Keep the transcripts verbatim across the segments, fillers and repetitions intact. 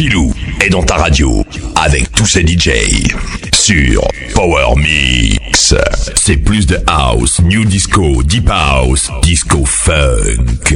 Philou est dans ta radio avec tous ses D J sur Power Mix. C'est plus de house, new disco, deep house, disco funk.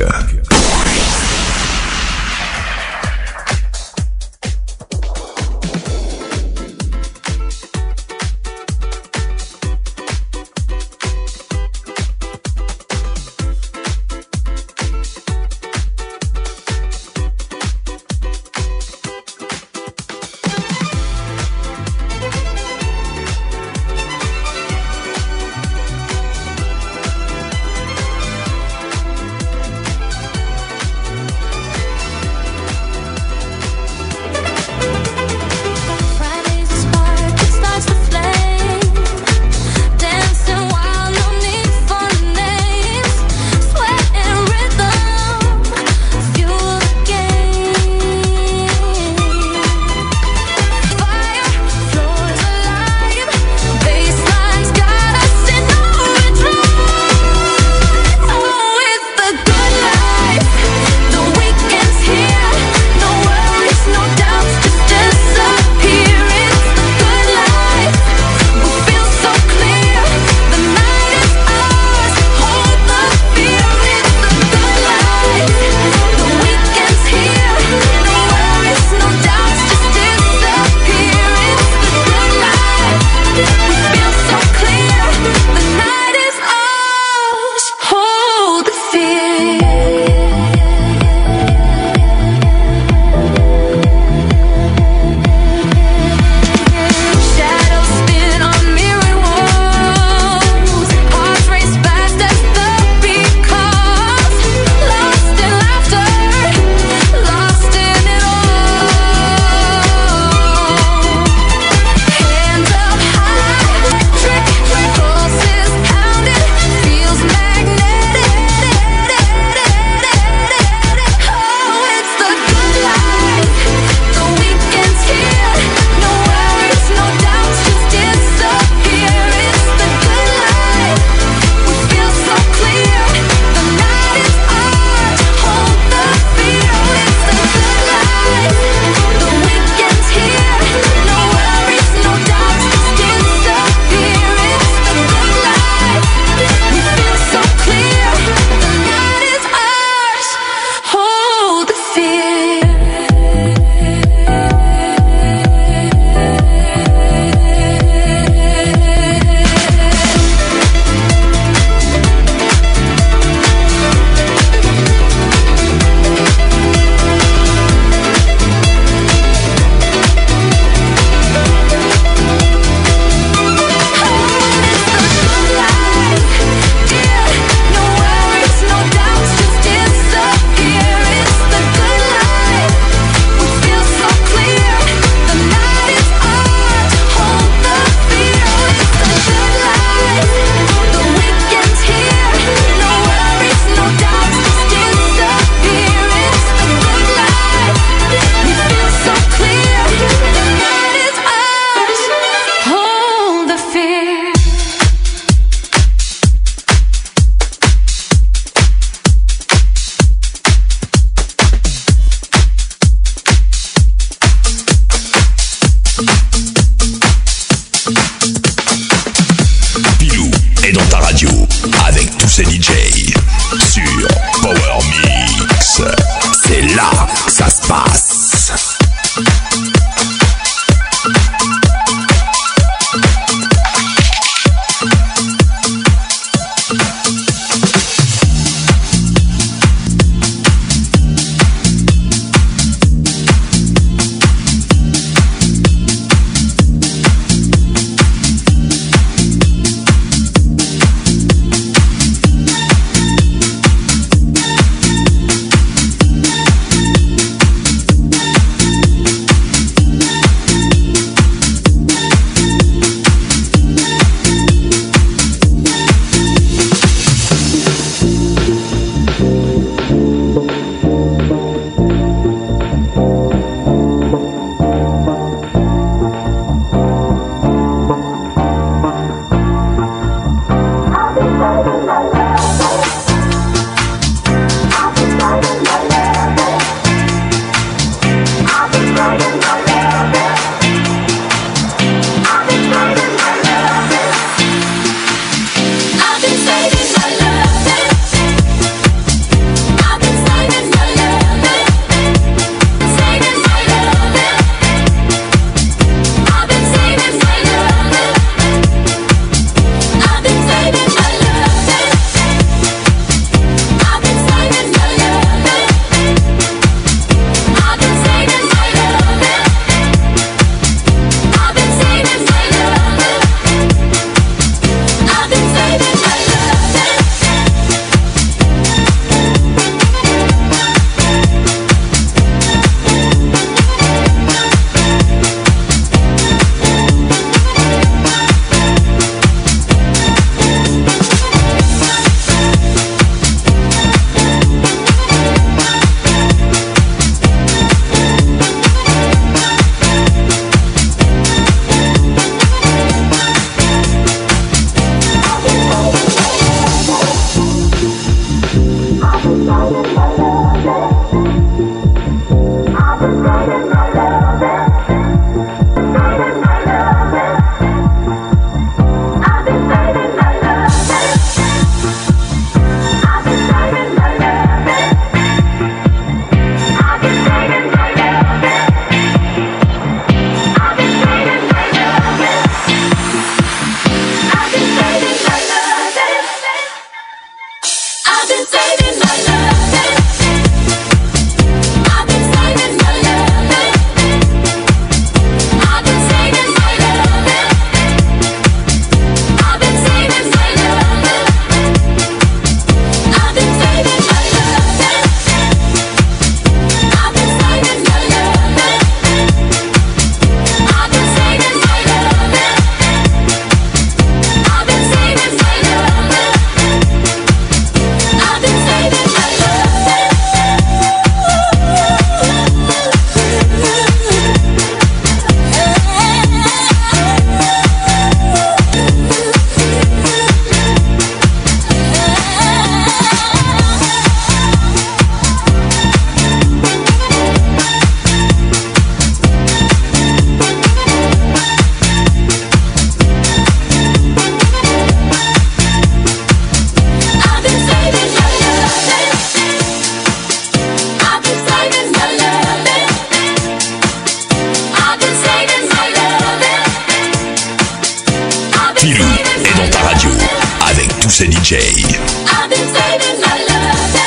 J. I've been saving my love.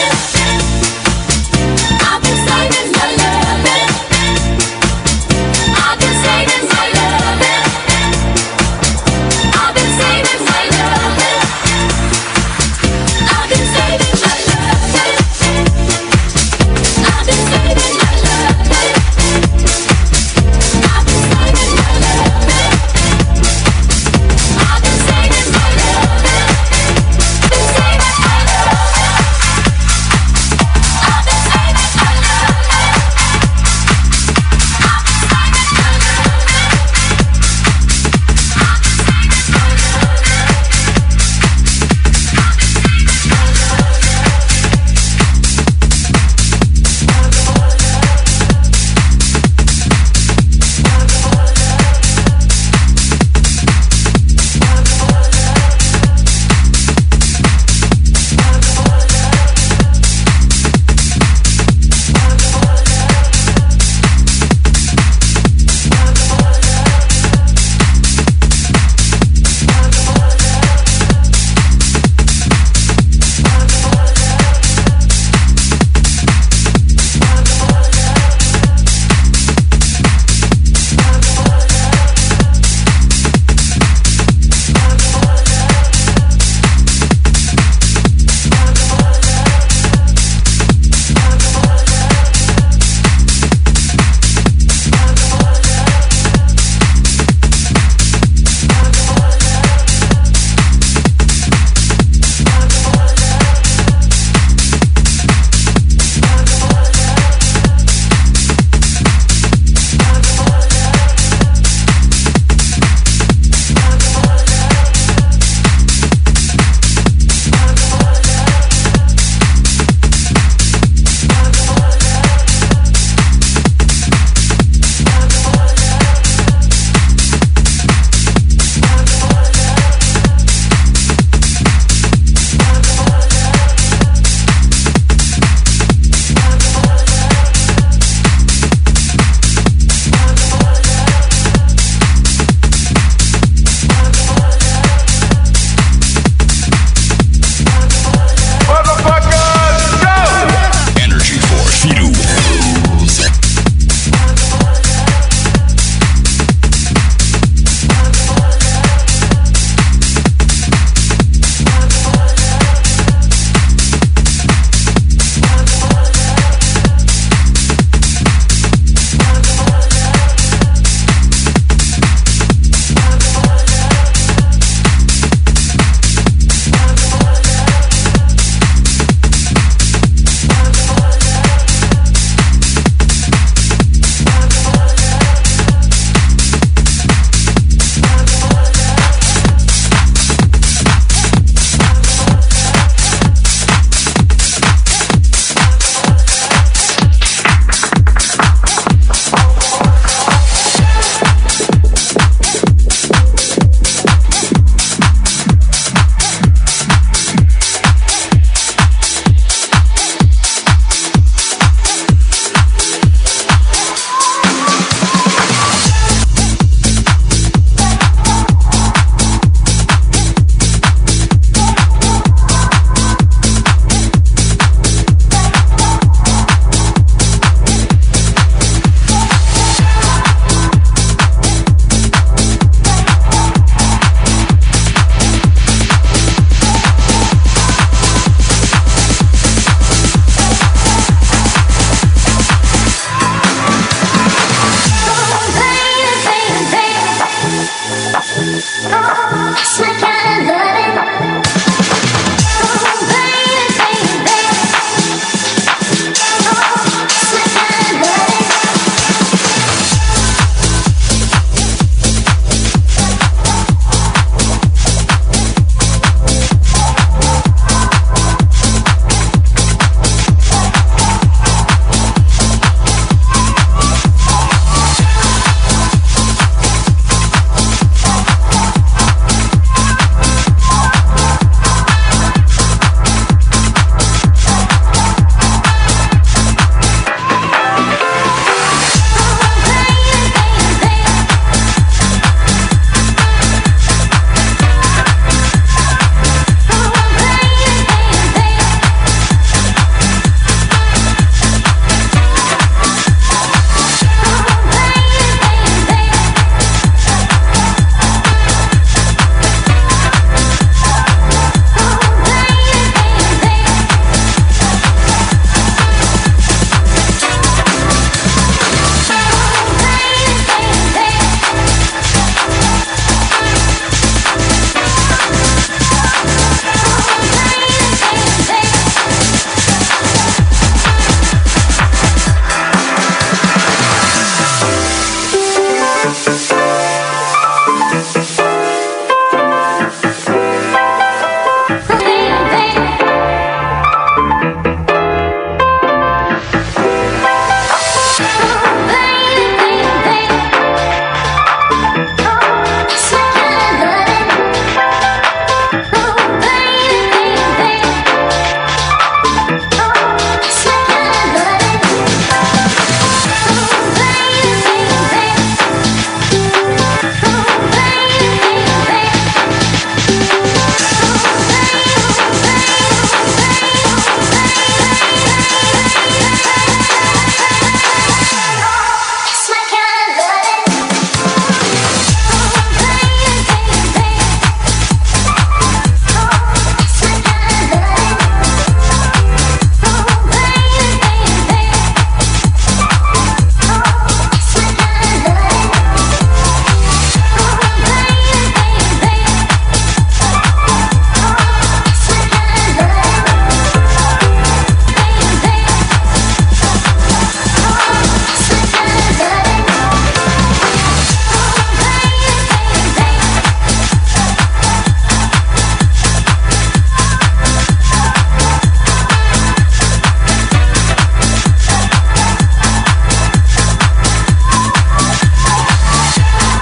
I've been saving my love. I've been saving my love. I've been saving my love. I've been saving my love. I've been saving my love. I've been saving my love. I've been saving my love.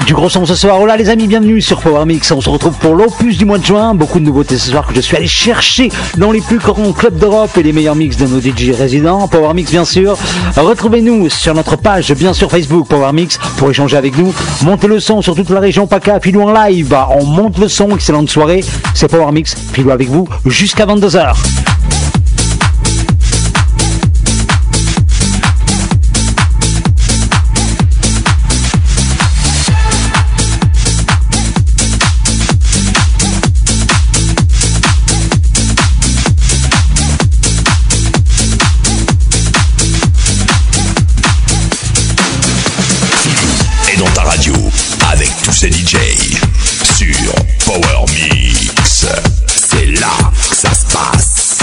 Du gros son ce soir. Hola les amis, bienvenue sur Power Mix. On se retrouve pour l'opus du mois de juin. Beaucoup de nouveautés ce soir que je suis allé chercher dans les plus grands clubs d'Europe et les meilleurs mix de nos D J résidents. Power Mix bien sûr. Retrouvez-nous sur notre page bien sûr Facebook Power Mix pour échanger avec nous. Montez le son sur toute la région PACA. Filou en live. On monte le son. Excellente soirée. C'est Power Mix. Filou avec vous jusqu'à vingt-deux heures. Tous ces D J sur Power Mix. C'est là que ça se passe.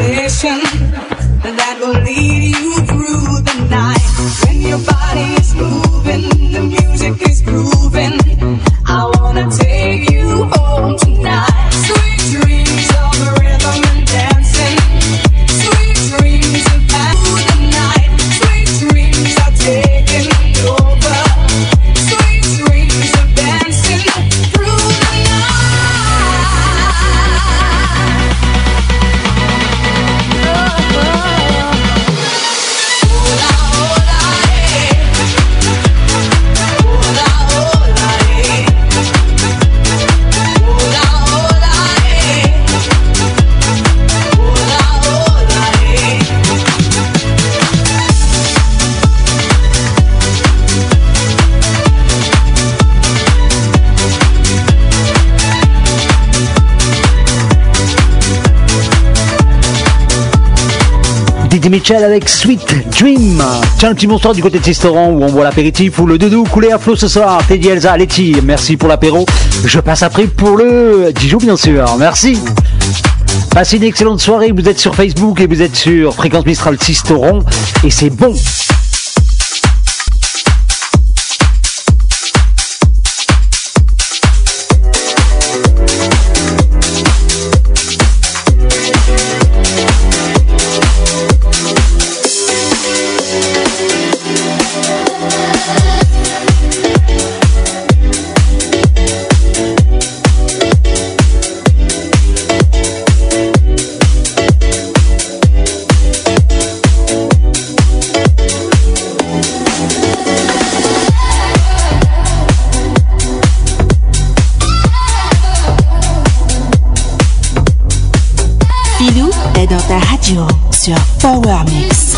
sensation that will lead you through the night. When your body is moving, the music is grooving. I wanna take you home tonight. Sweet dreams of rhythm and dancing. Sweet dreams of through the night. Sweet dreams are taking over. Sweet dreams of dancing through the night. Didi Mitchell avec Sweet Dream. Tiens, le petit bonsoir du côté de Sisteron où on boit l'apéritif ou le doudou coulé à flot ce soir. Teddy, Elsa, Letty, merci pour l'apéro. Je passe après pour le Dijon bien sûr. Merci. Passez une excellente soirée. Vous êtes sur Facebook et vous êtes sur Fréquence Mistral Sisteron et c'est bon. Dans ta radio sur Power Mix.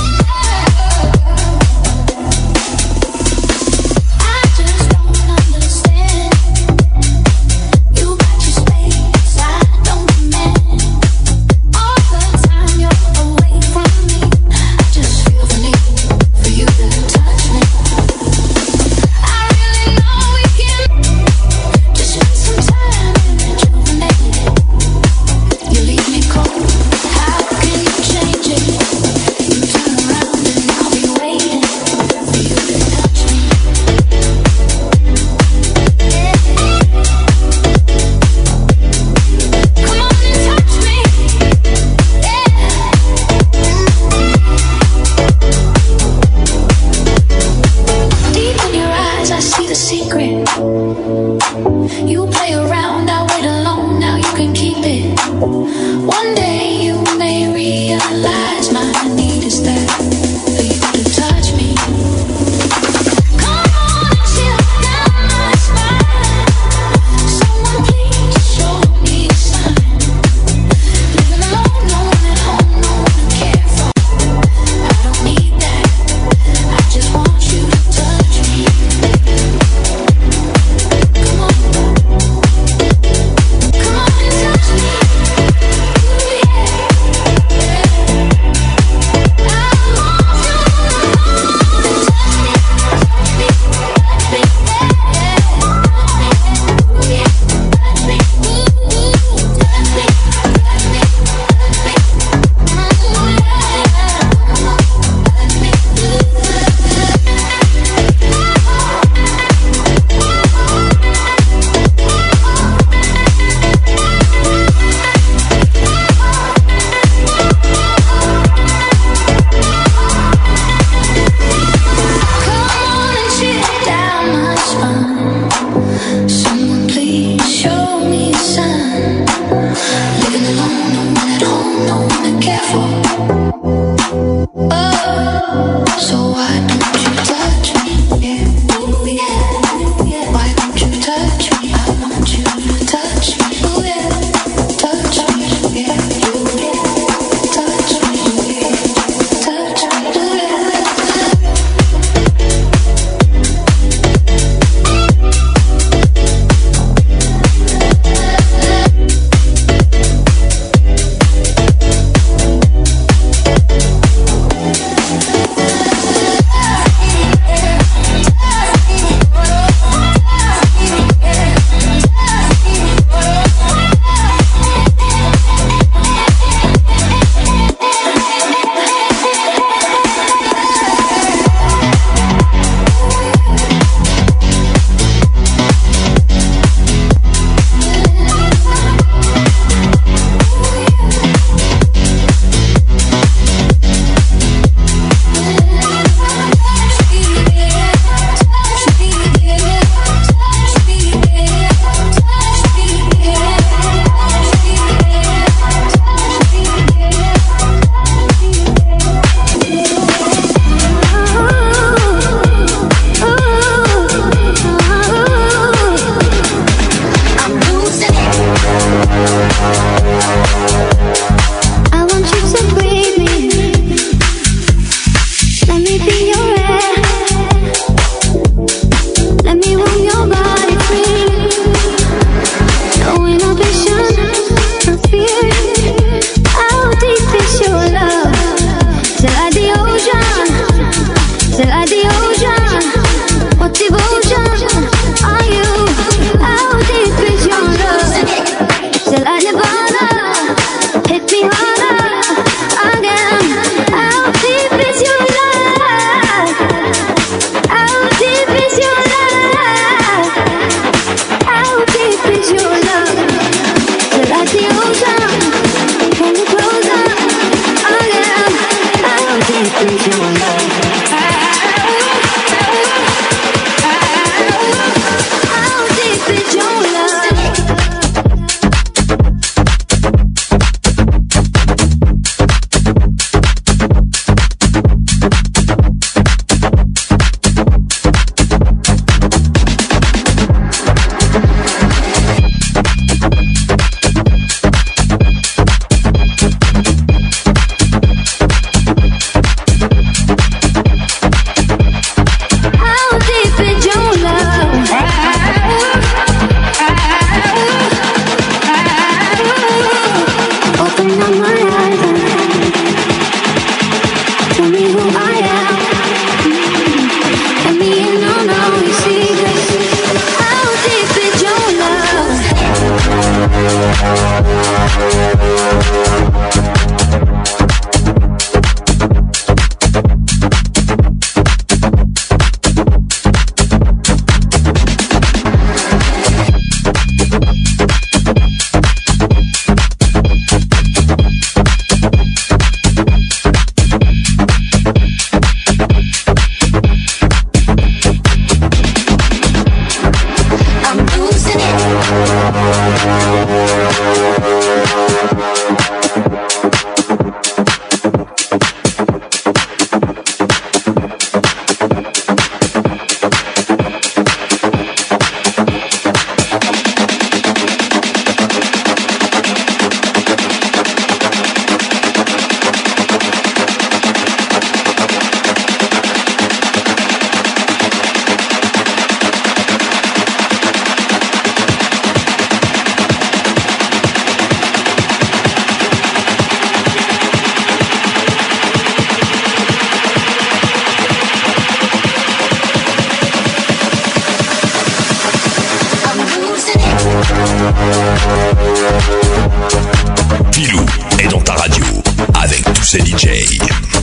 tous ces D J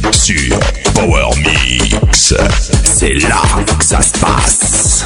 sur Power Mix. C'est là que ça se passe.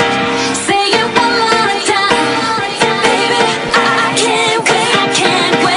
Can't wait.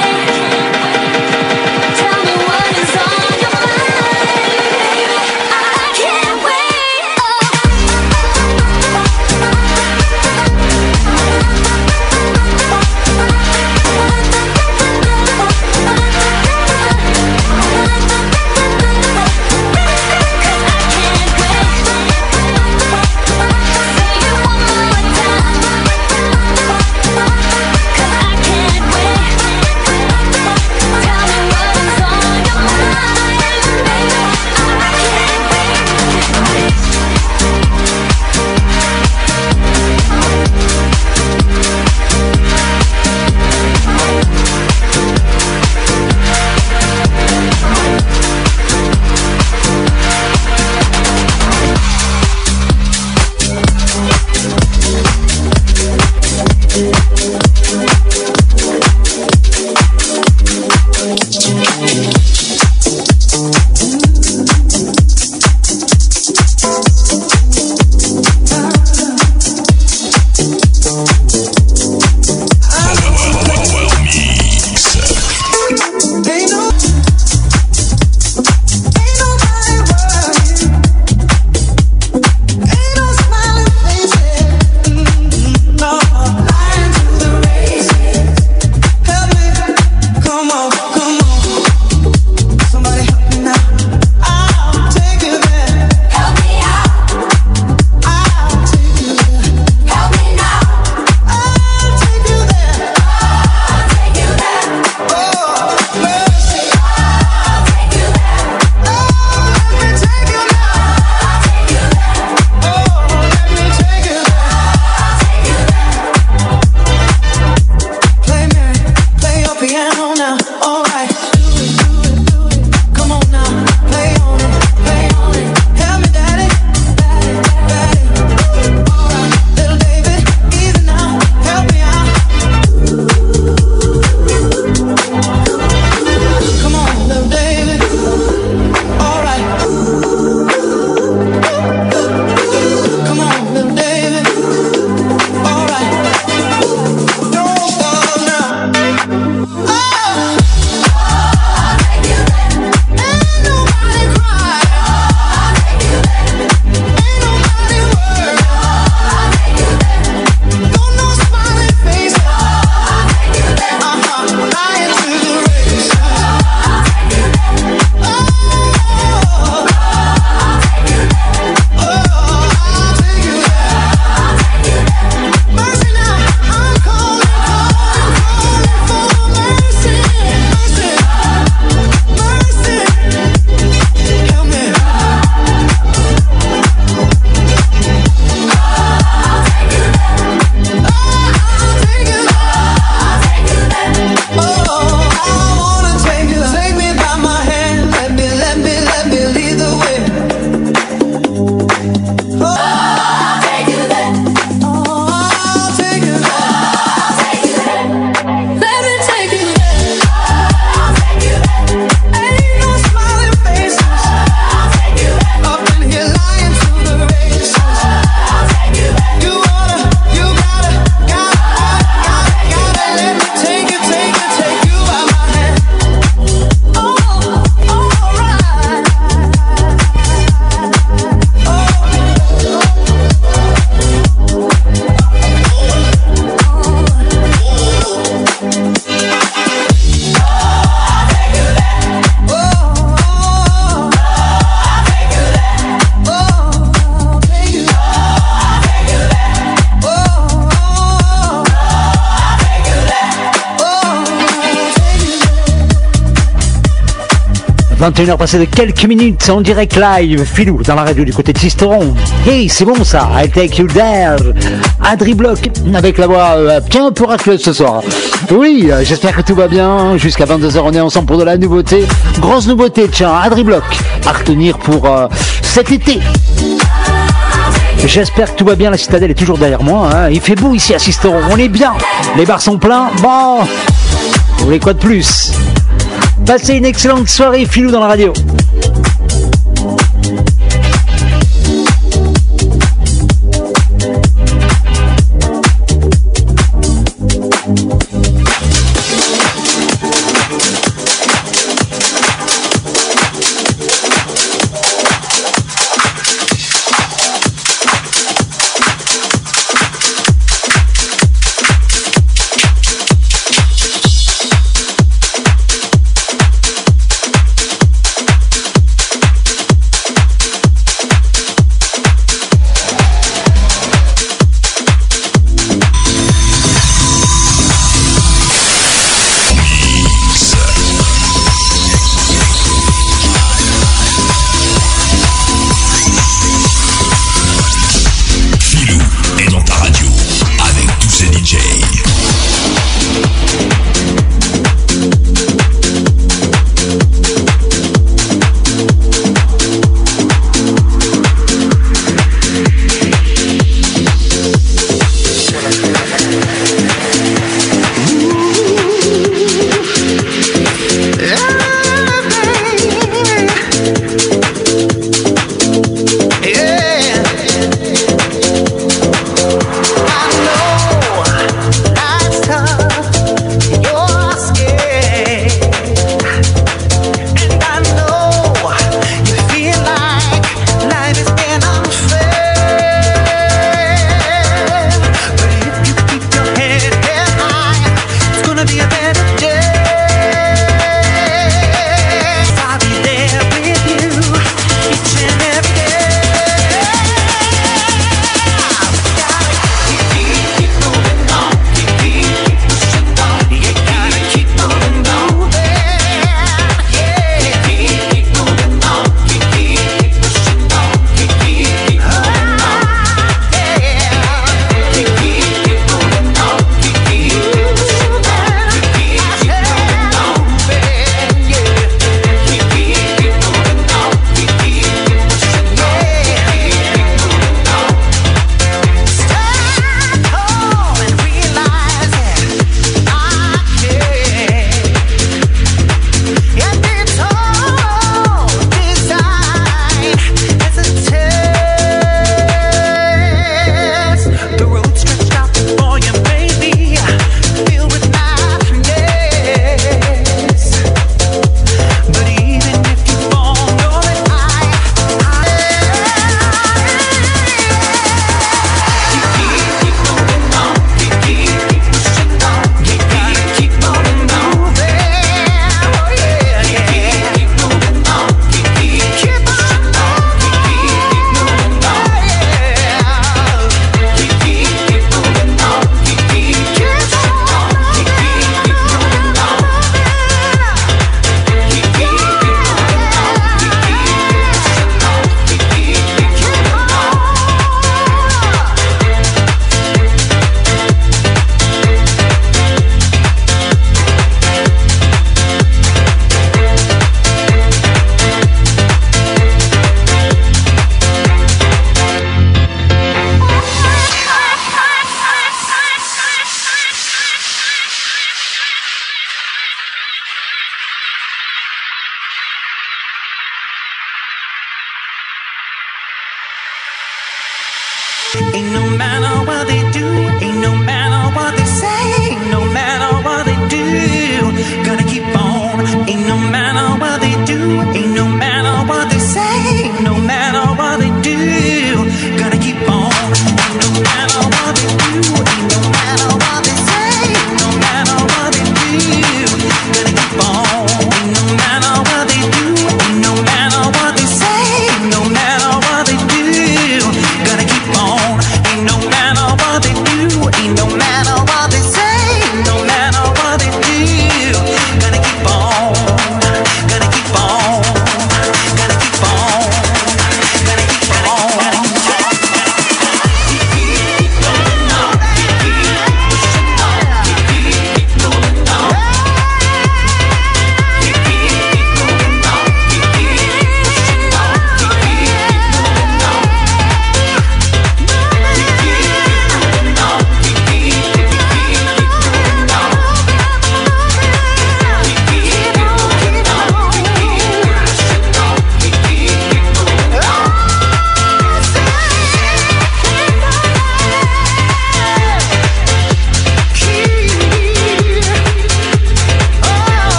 vingt et une heures passées de quelques minutes en direct live, Filou dans la radio du côté de Sisteron. Hey, c'est bon ça, I'll take you there. Adri Block avec la voix euh, tiens un peu racleuse ce soir. Oui, euh, j'espère que tout va bien. Jusqu'à vingt-deux heures, on est ensemble pour de la nouveauté. Grosse nouveauté, tiens, Adri Block à retenir pour euh, cet été. J'espère que tout va bien, la citadelle est toujours derrière moi, hein. Il fait beau ici à Sisteron, on est bien. Les bars sont pleins, bon, vous voulez quoi de plus? Passez une excellente soirée, Filou dans la radio.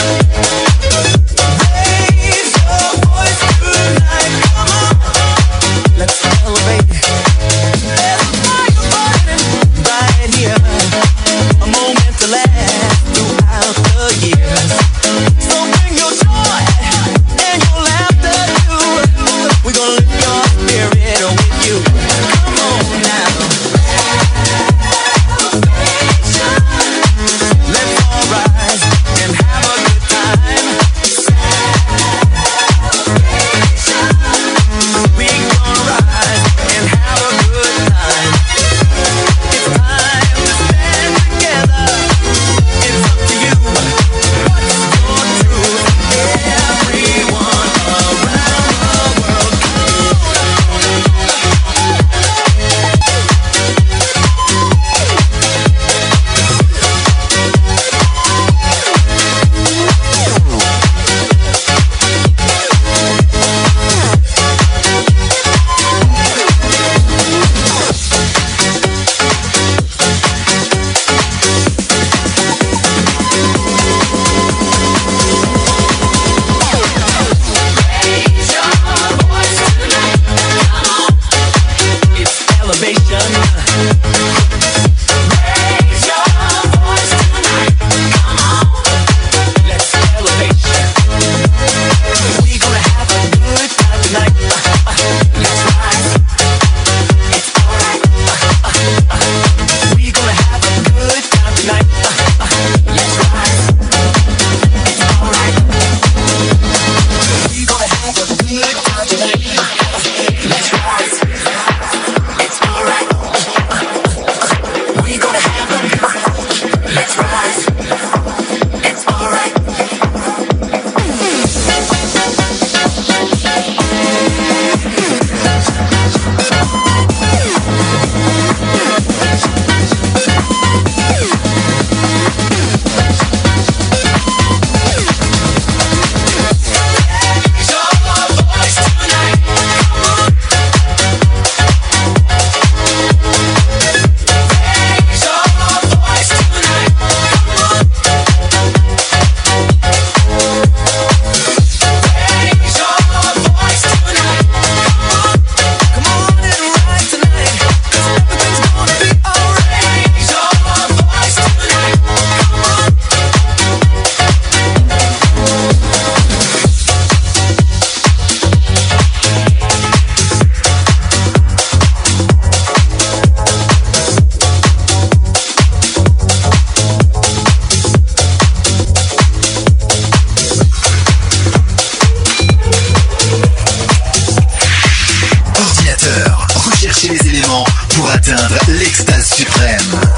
atteindre l'extase suprême.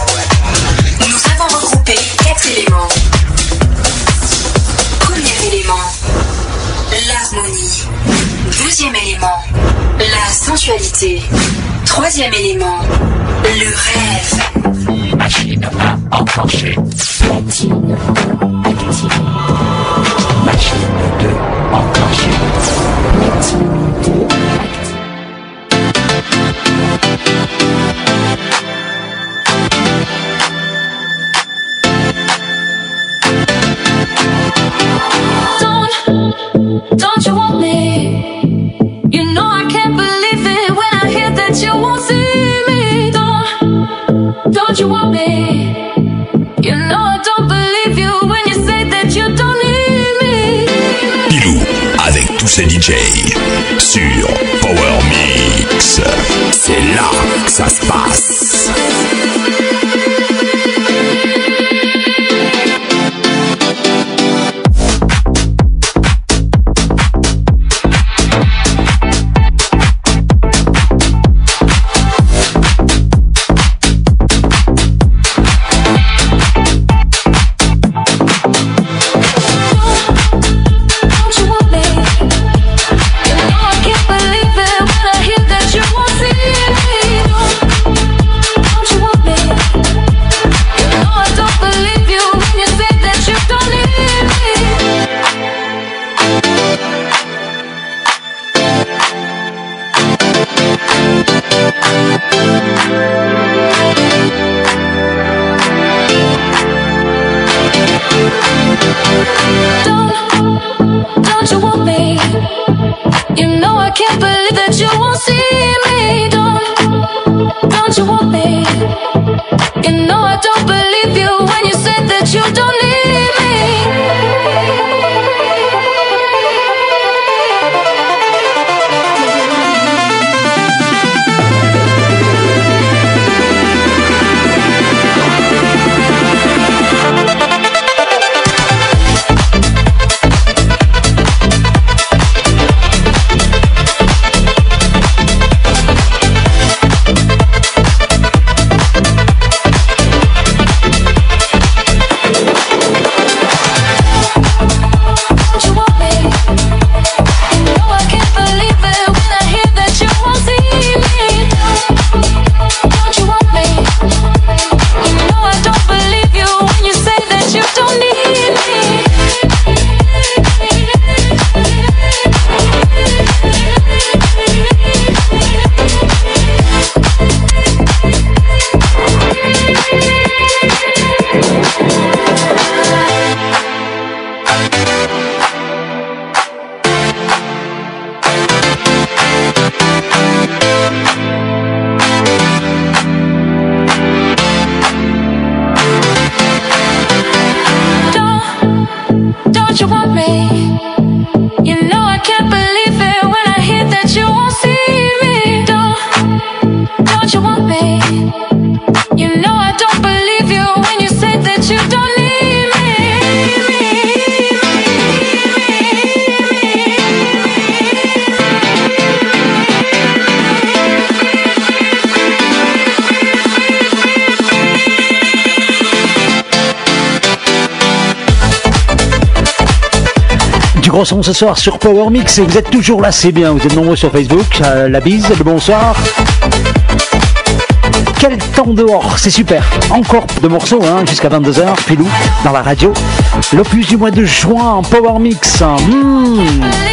Nous avons regroupé quatre éléments. Premier élément, l'harmonie. Deuxième élément, la sensualité. Troisième élément, le rêve. Machine à enclencher. Platine active. Machine de enclencher. Platine deux active. Don't, don't you want me? You know I can't believe it when I hear that you won't see me. Don't, don't you want me? You know I don't believe you when you say that you don't need me. Pilou avec tous ses D J sur Power Mix. C'est là que ça se passe. Don't you want me? Don't, don't you want me? You know I can't believe that you won't see me. Don't, don't you want me? You know I don't believe you when you say that you don't need me. Gros son ce soir sur Power Mix et vous êtes toujours là, c'est bien, vous êtes nombreux sur Facebook, euh, la bise, le bonsoir. Quel temps dehors, c'est super. Encore de morceaux hein, jusqu'à vingt-deux heures, pilou, dans la radio. L'opus du mois de juin en Power Mix. Mmh.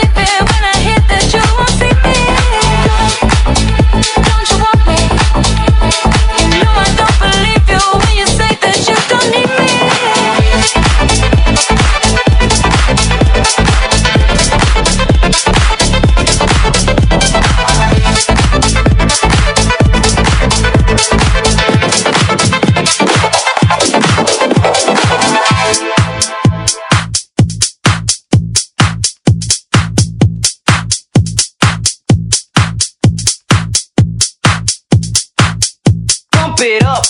It up.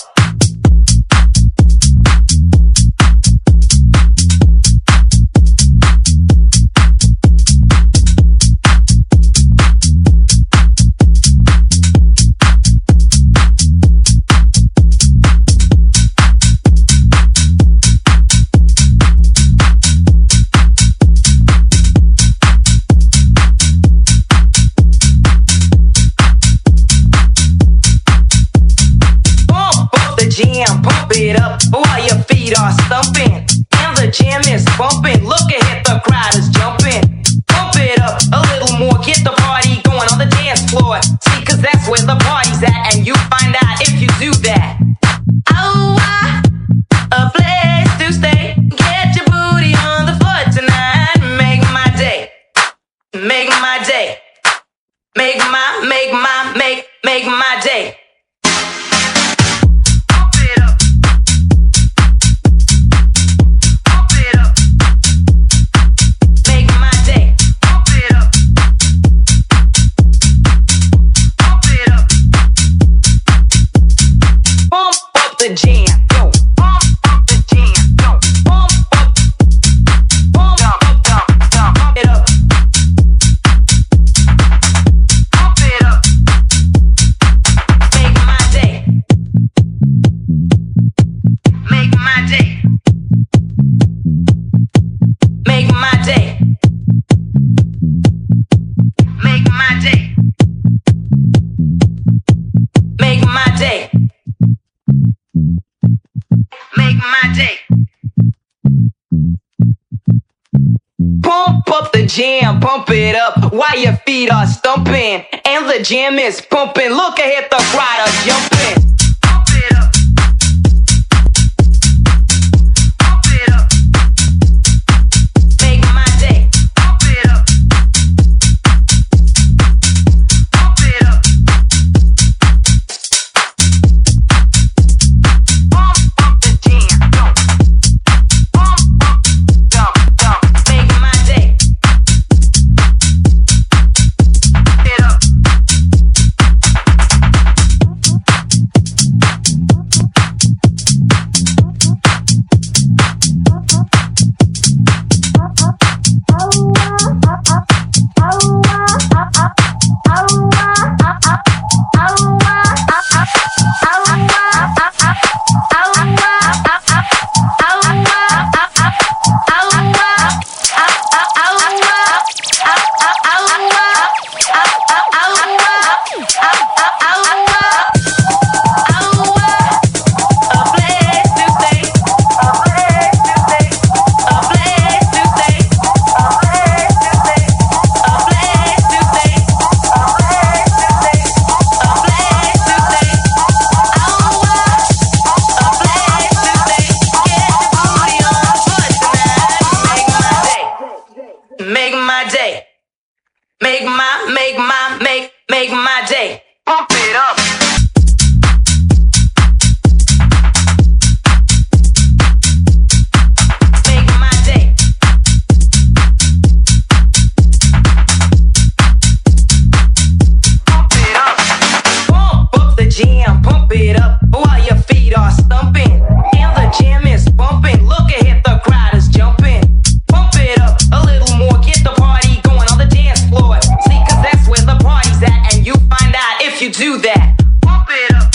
Jam, pump it up while your feet are stumping, and the jam is pumping. Look ahead, the crowd are jumping. Pump it up. Pump it up. Make Make my day. Make my, make my, make, make my day. Pump it up. Make my day. Pump it up. Pump up the jam. Pump it up while your feet are stumping. And the jam is bumping. Look ahead, the crowd is jumping. Pump it up a little more. Get the party going on the dance floor. See, cause that's where the party's at. And you find out if you do that. Pump it up.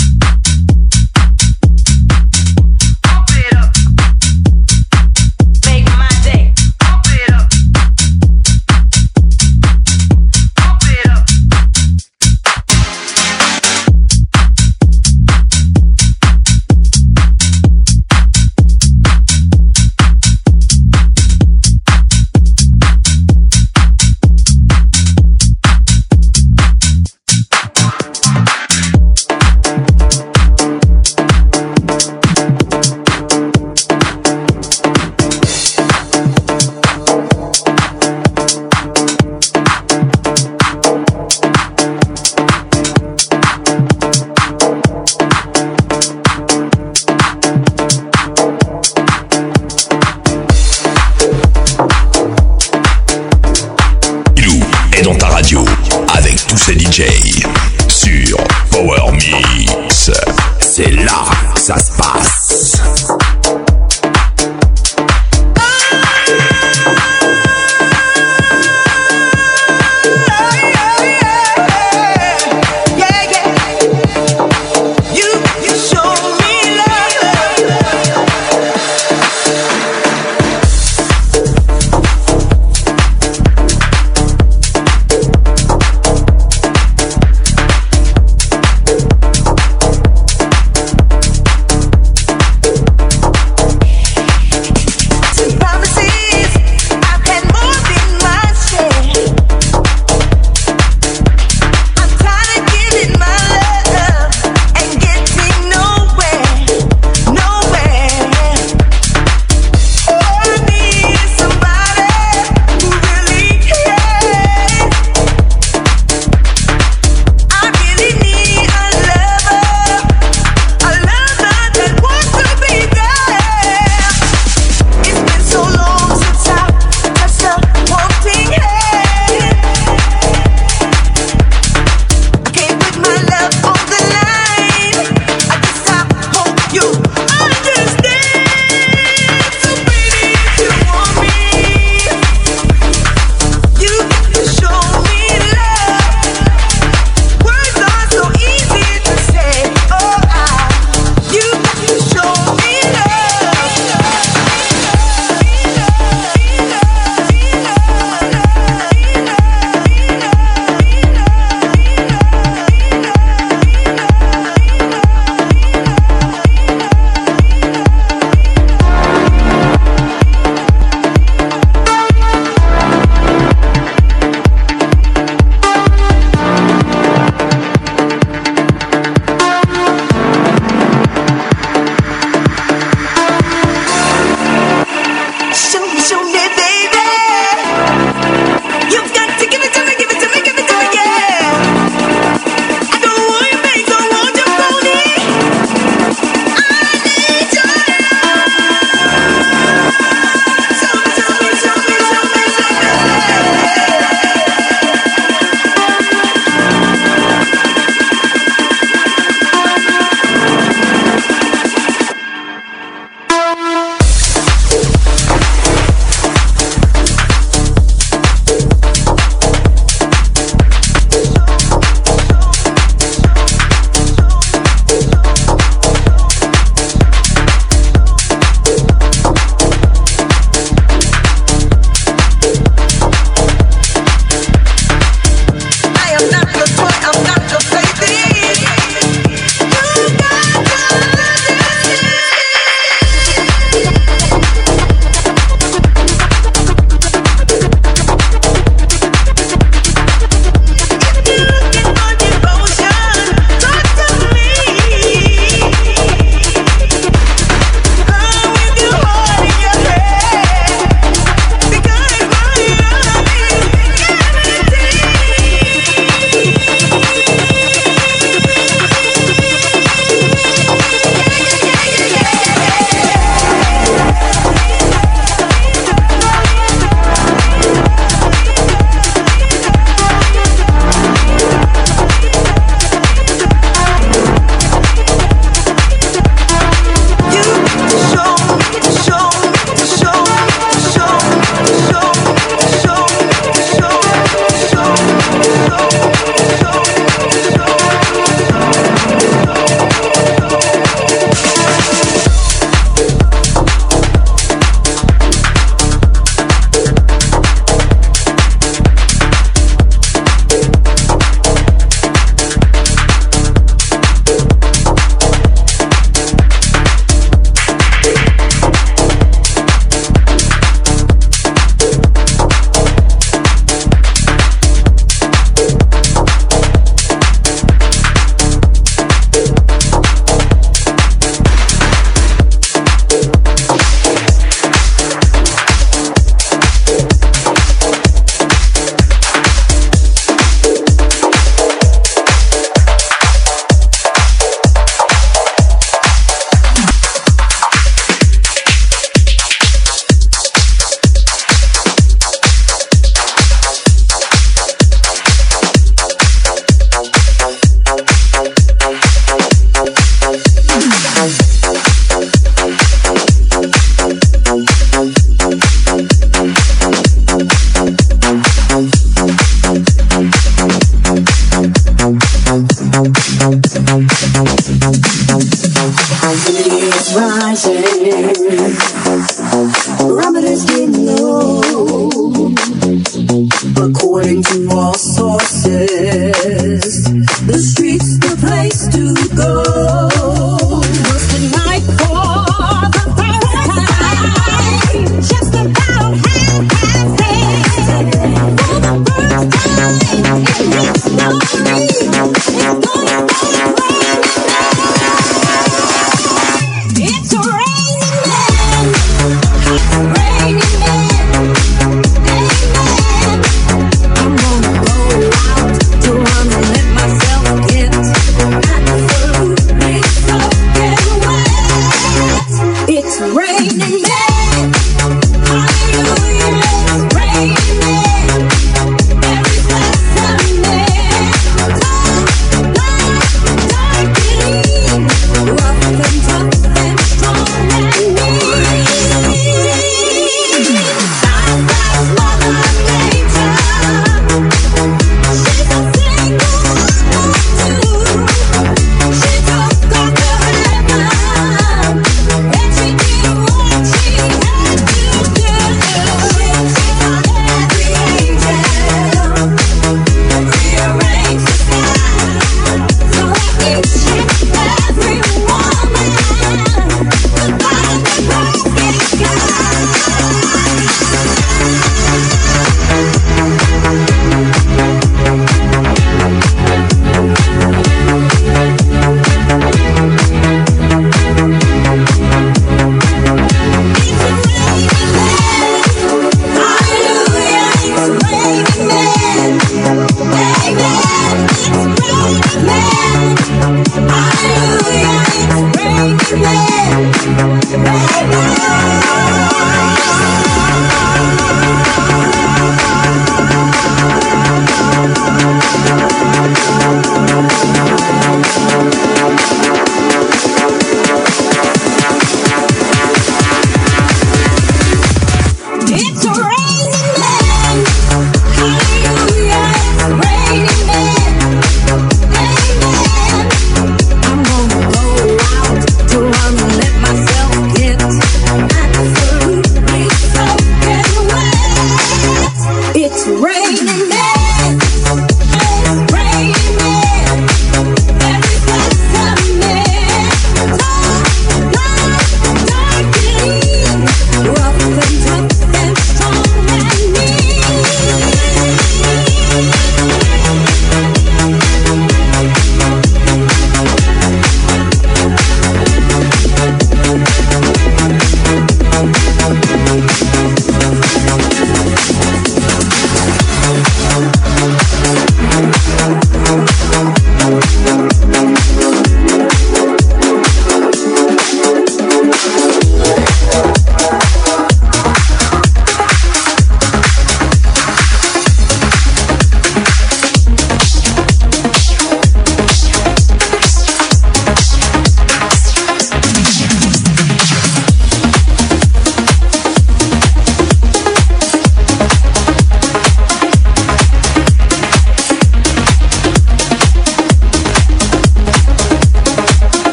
Pump it up. Make my day. Pump it up. Pump it up. Lou est dans ta radio avec tous ses D J sur Power Mix. C'est là que ça se passe. Pump According to all sources, the street's the place to go. Tonight for the first time, just about half past eight. For the first time in history, it's gonna be it's raining men, raining men. It's raining men, hallelujah, it's raining men, every blessed man, dark, dark, dark green, rough and tough and strong and mean. Side by mother nature, she's a single mother too. She took off the heaven.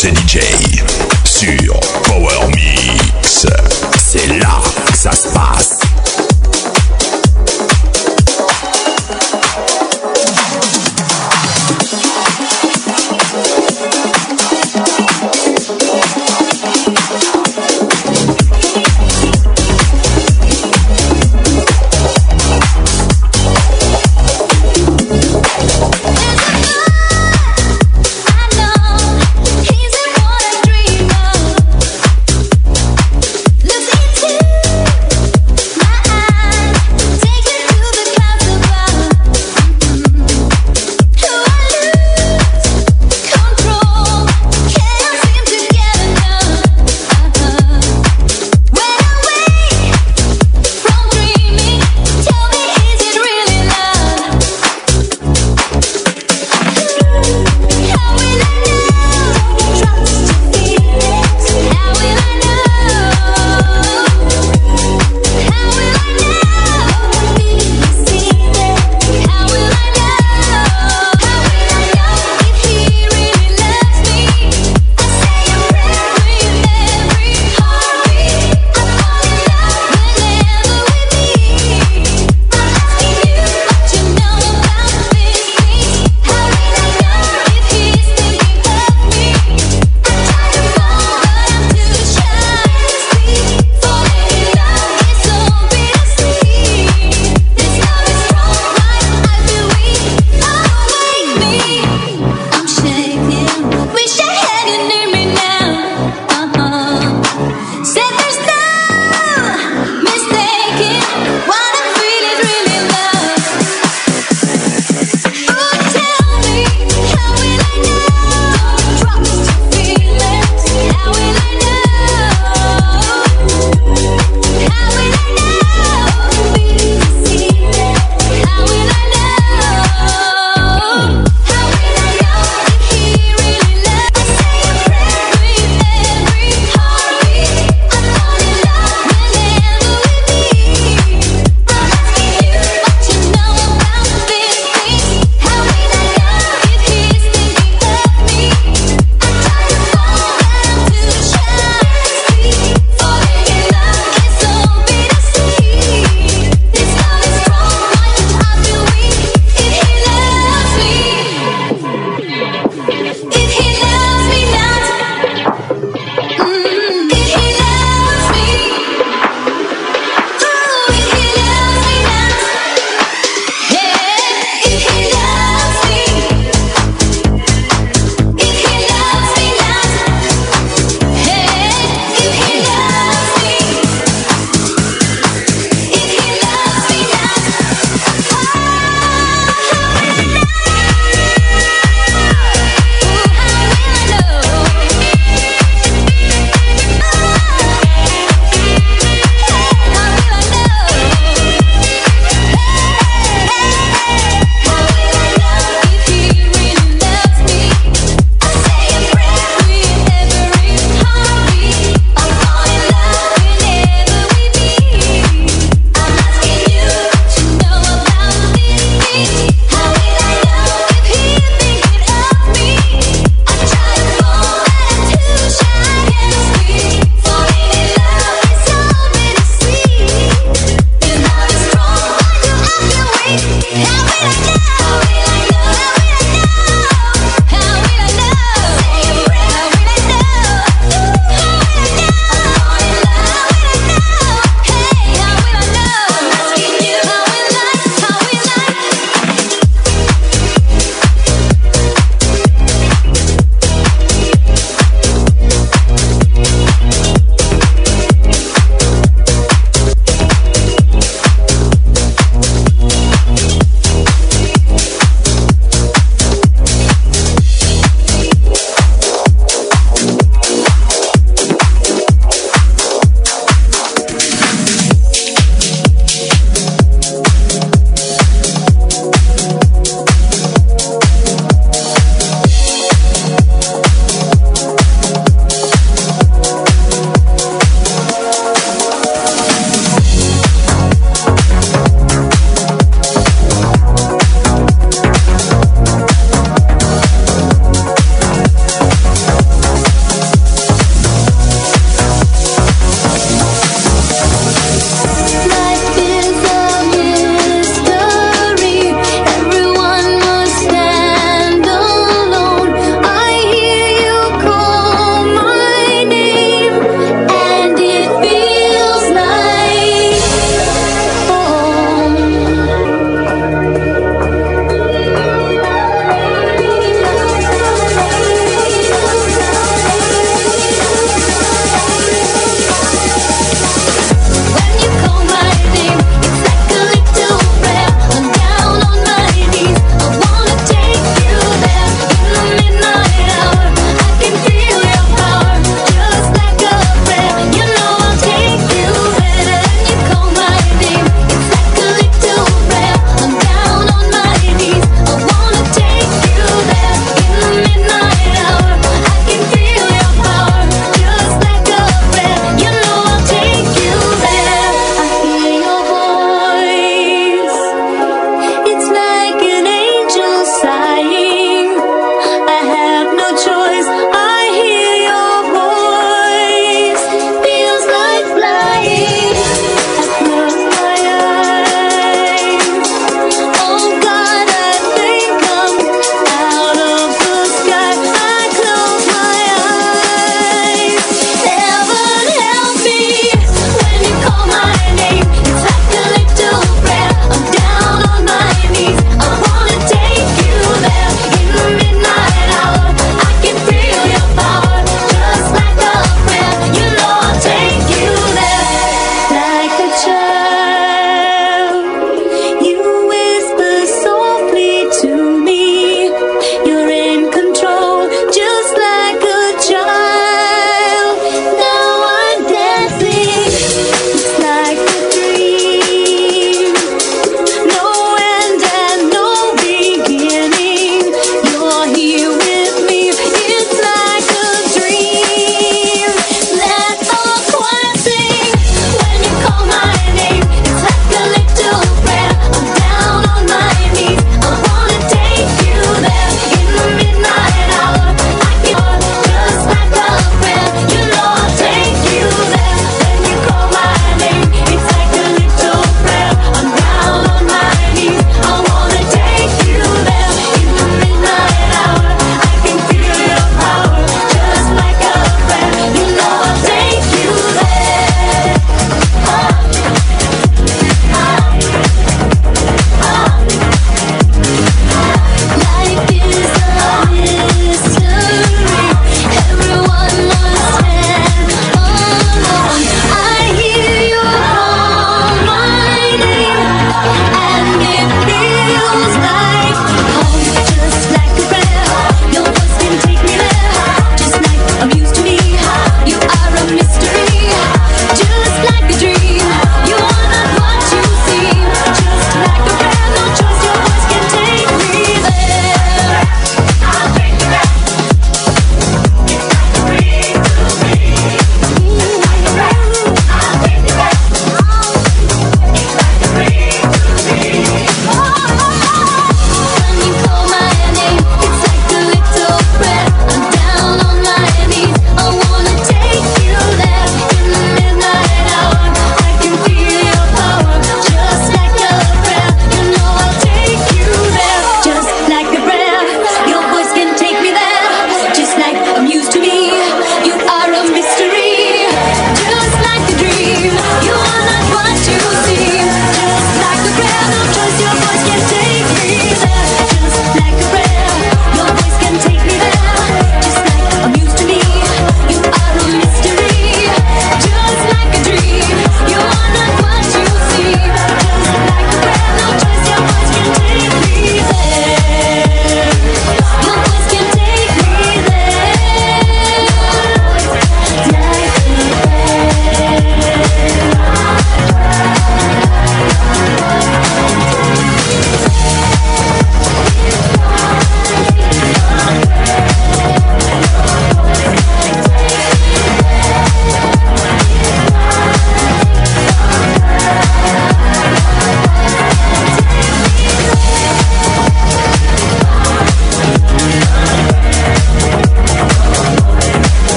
tous ces D J sur Power Mix. C'est là que ça se passe. I know he's the one.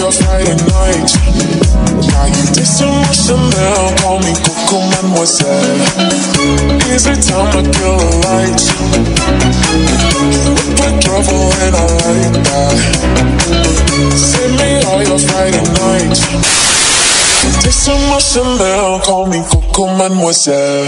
your Friday night. Now you did so much Chanel, call me Coco Mademoiselle. Is it time to kill the lights? Put trouble and I like that. Send me all your Friday nights. Did so much Chanel, call me Coco Mademoiselle.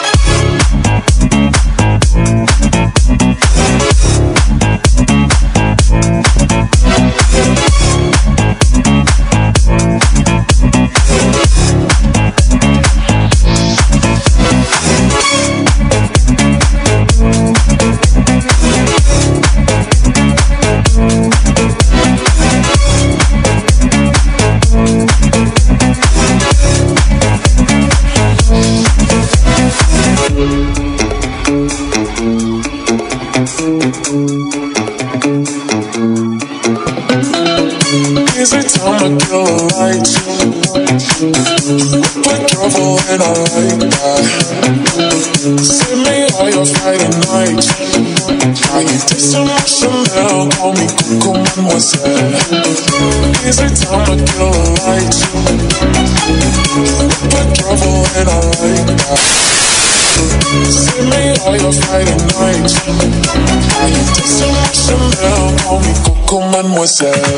Is it time to kill the lights? Put trouble and I like that. Send me all your Friday nights. Now you did so much Chanel, call me Coco Mademoiselle. Is it time to kill the lights? Put trouble and I like that. Send me all your Friday nights. Now you did so much Chanel, call me Coco Mademoiselle.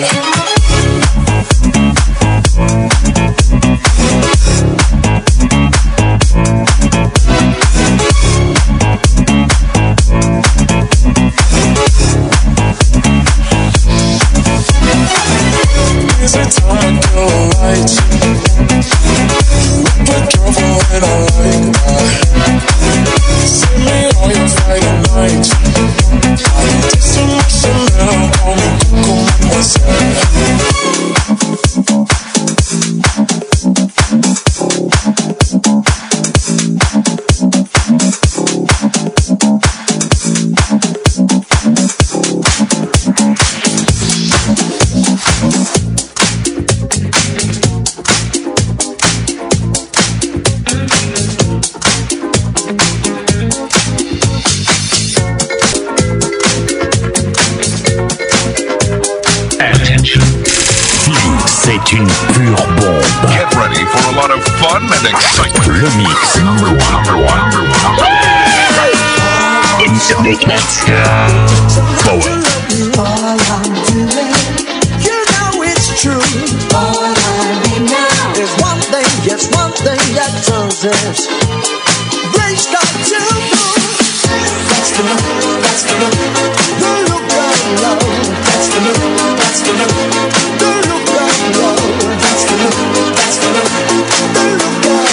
Is it time to kill the lights? Put trouble and I like that. Send me all your Friday nights. I did so much Chanel, call me Coco Mademoiselle. C'est une pure bombe. Get ready for a lot of fun and excitement. Le mix number one, number one, number one. In the mix. Power. All I'm doing, you know it's true. All I need now is one thing, yes, one thing that turns this great stuff to blue. That's the look, that's the look, the look of love. That's the look, that's the look, the look of love. That's the look, that's the look, the look of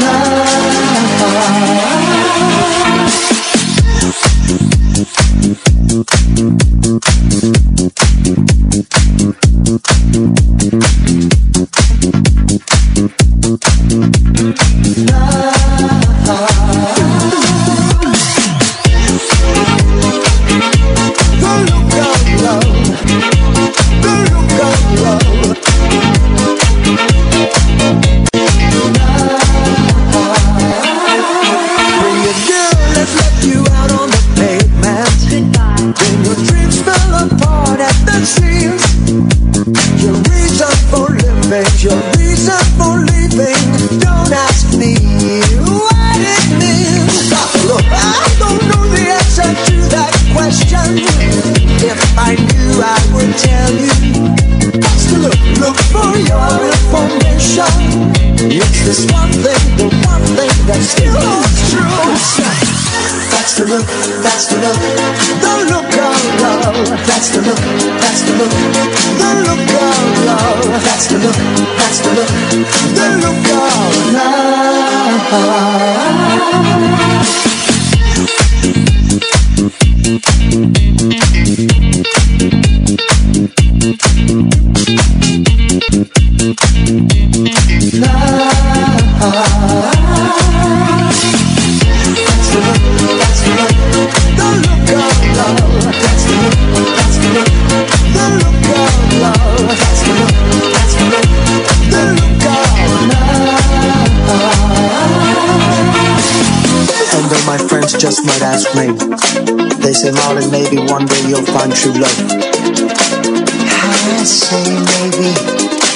your reason for leaving. Don't ask me what it means. Look, I don't know the answer to that question. If I knew, I would tell you. Still look, look for your information. It's this one thing, the one thing that still holds true. That's the look, that's the look, the look of love. That's the look, that's the look, the look of love. That's the look, that's the look, the look of just might ask me. They say, Marlon, maybe one day you'll find true love. I say maybe,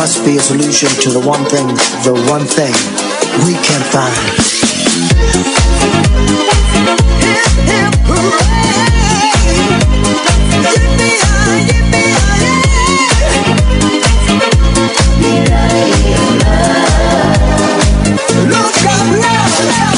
must be a solution to the one thing, the one thing we can find. Hip, hip, hooray! Yippee-yi, yippee-yi, look up now!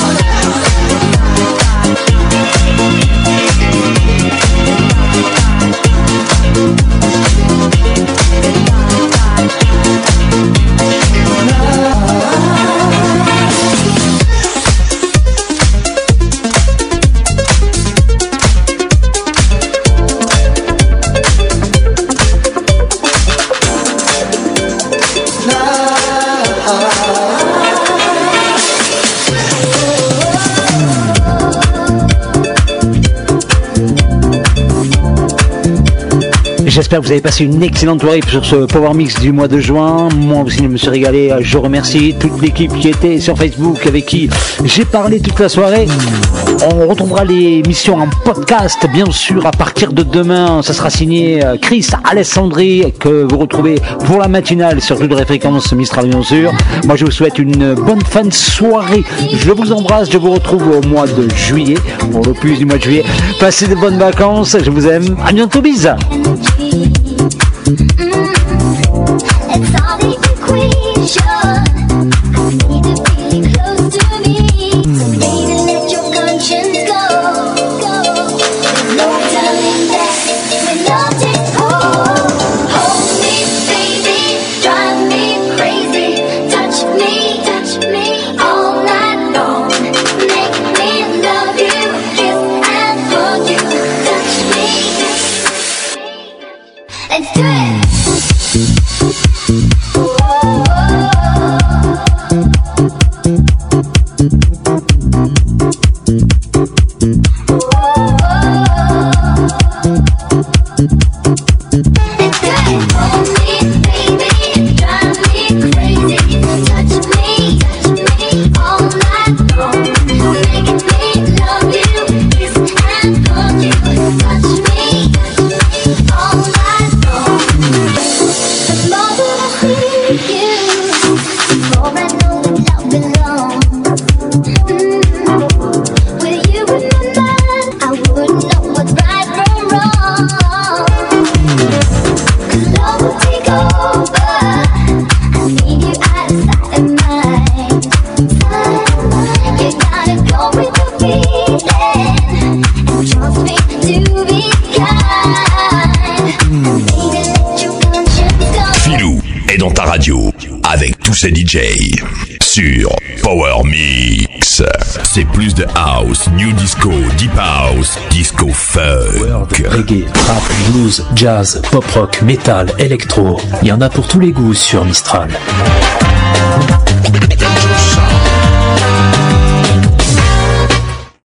J'espère que vous avez passé une excellente soirée sur ce Power Mix du mois de juin. Moi aussi, je me suis régalé. Je remercie toute l'équipe qui était sur Facebook, avec qui j'ai parlé toute la soirée. On retrouvera l'émission en podcast, bien sûr, à partir de demain. Ça sera signé Chris Alessandri, que vous retrouvez pour la matinale sur toutes les fréquences Mistral, bien sûr. Moi, je vous souhaite une bonne fin de soirée. Je vous embrasse. Je vous retrouve au mois de juillet, pour l'opus du mois de juillet. Passez de bonnes vacances. Je vous aime. À bientôt. Bisous. Let's do it! C'est D J sur Power Mix. C'est plus de house, new disco, deep house, disco funk. World, reggae, rap, blues, jazz, pop rock, metal, électro. Il y en a pour tous les goûts sur Mistral.